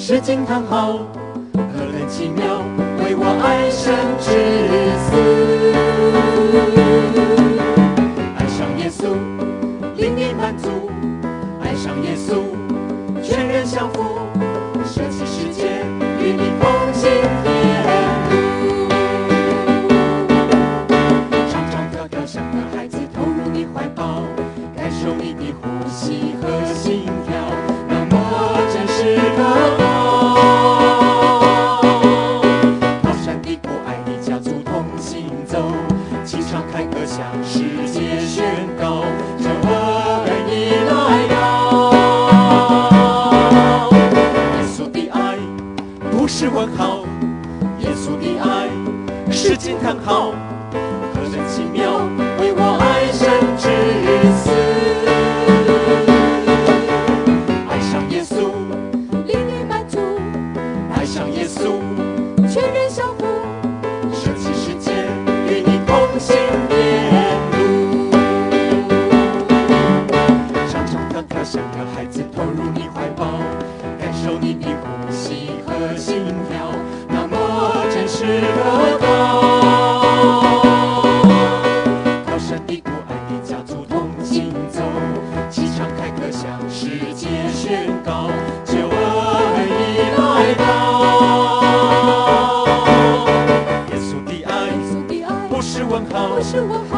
是惊叹号，何等奇妙，为我爱生至死。爱上耶稣，灵里满足；爱上耶稣，全人降服，舍弃世界，与你同行天路。唱唱跳跳，像个孩子投入你怀抱，感受你的呼吸和心跳，那么真实可靠。高山低谷，爱的家族同行走，齐唱凯歌，向世界宣告，这恩已来到。耶稣的爱不是问号，耶稣的爱是惊叹号，何等奇妙，为我爱生至死。爱上耶稣，灵里满足；爱上耶稣，全人降服，舍弃世界，与你同行天路。唱唱跳跳，像个孩子投入你怀抱，感受你的呼吸和心跳，那么真实可靠。高山低谷，爱的家族同行走，齐唱凯歌，向世界宣告，救恩已来到。耶稣的爱不是问号，